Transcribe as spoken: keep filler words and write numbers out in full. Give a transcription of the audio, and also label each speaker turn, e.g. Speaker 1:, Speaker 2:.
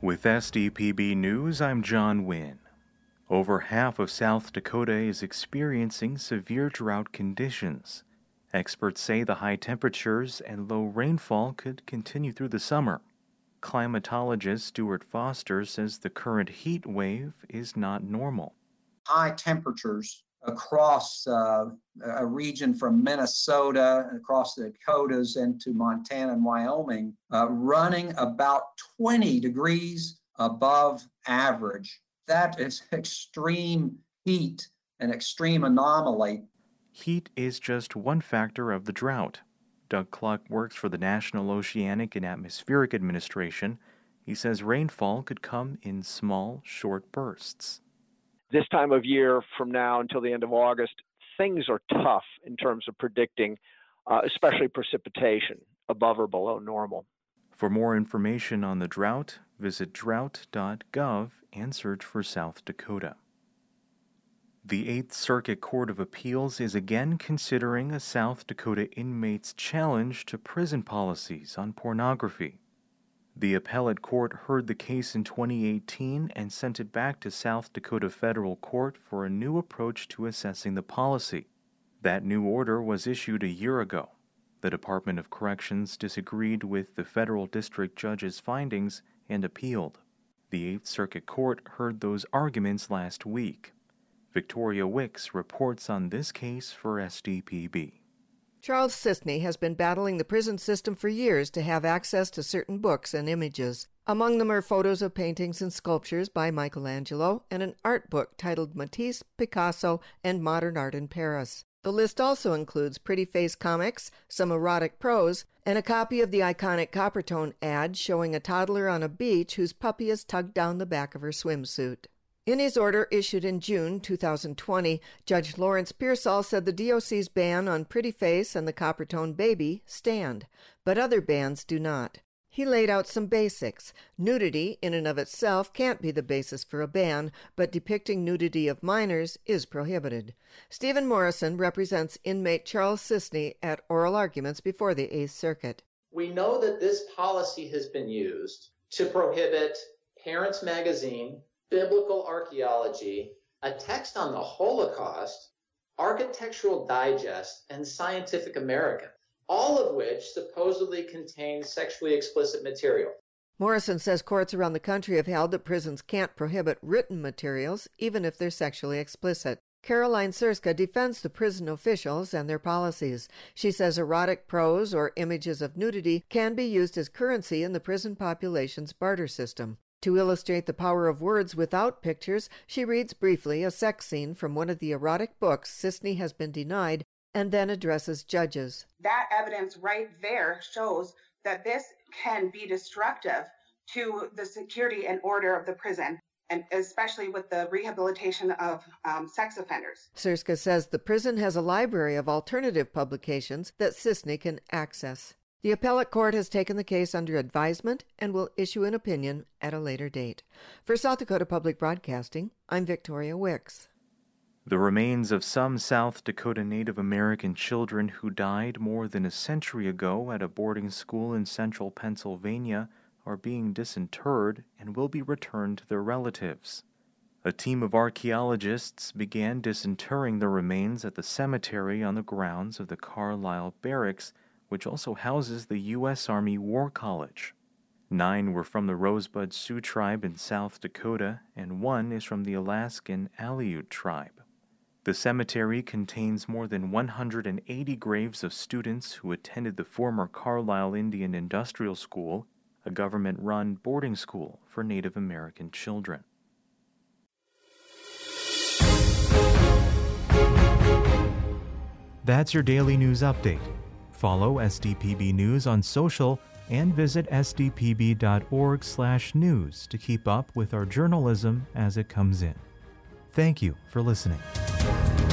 Speaker 1: With S D P B News, I'm John Wynn. Over half of South Dakota is experiencing severe drought conditions. Experts say the high temperatures and low rainfall could continue through the summer. Climatologist Stuart Foster says the current heat wave is not normal.
Speaker 2: High temperatures across uh, a region from Minnesota, across the Dakotas into Montana and Wyoming, uh, running about twenty degrees above average. That is extreme heat, an extreme anomaly.
Speaker 1: Heat is just one factor of the drought. Doug Cluck works for the National Oceanic and Atmospheric Administration. He says rainfall could come in small, short bursts.
Speaker 3: This time of year from now until the end of August, things are tough in terms of predicting, uh, especially precipitation above or below normal.
Speaker 1: For more information on the drought, visit drought dot gov and search for South Dakota. The Eighth Circuit Court of Appeals is again considering a South Dakota inmate's challenge to prison policies on pornography. The appellate court heard the case in twenty eighteen and sent it back to South Dakota Federal Court for a new approach to assessing the policy. That new order was issued a year ago. The Department of Corrections disagreed with the federal district judge's findings and appealed. The Eighth Circuit Court heard those arguments last week. Victoria Wicks reports on this case for S D P B.
Speaker 4: Charles Sisney has been battling the prison system for years to have access to certain books and images. Among them are photos of paintings and sculptures by Michelangelo and an art book titled Matisse, Picasso, and Modern Art in Paris. The list also includes Pretty Face comics, some erotic prose, and a copy of the iconic Coppertone ad showing a toddler on a beach whose puppy is tugged down the back of her swimsuit. In his order issued in June two thousand twenty, Judge Lawrence Pearsall said the D O C's ban on Pretty Face and the Coppertone baby stand, but other bans do not. He laid out some basics. Nudity in and of itself can't be the basis for a ban, but depicting nudity of minors is prohibited. Stephen Morrison represents inmate Charles Sisney at oral arguments before the Eighth Circuit.
Speaker 5: We know that this policy has been used to prohibit Parents Magazine, Biblical Archaeology, a text on the Holocaust, Architectural Digest, and Scientific American, all of which supposedly contain sexually explicit material.
Speaker 4: Morrison says courts around the country have held that prisons can't prohibit written materials, even if they're sexually explicit. Caroline Surska defends the prison officials and their policies. She says erotic prose or images of nudity can be used as currency in the prison population's barter system. To illustrate the power of words without pictures, she reads briefly a sex scene from one of the erotic books Sisney has been denied, and then addresses judges.
Speaker 6: That evidence right there shows that this can be destructive to the security and order of the prison, and especially with the rehabilitation of um, sex offenders.
Speaker 4: Surska says the prison has a library of alternative publications that Sisney can access. The appellate court has taken the case under advisement and will issue an opinion at a later date. For South Dakota Public Broadcasting, I'm Victoria Wicks.
Speaker 1: The remains of some South Dakota Native American children who died more than a century ago at a boarding school in central Pennsylvania are being disinterred and will be returned to their relatives. A team of archaeologists began disinterring the remains at the cemetery on the grounds of the Carlisle Barracks, which also houses the U S Army War College. Nine were from the Rosebud Sioux tribe in South Dakota, and one is from the Alaskan Aleut tribe. The cemetery contains more than one hundred eighty graves of students who attended the former Carlisle Indian Industrial School, a government-run boarding school for Native American children. That's your daily news update. Follow S D P B News on social and visit s d p b dot org slash news to keep up with our journalism as it comes in. Thank you for listening.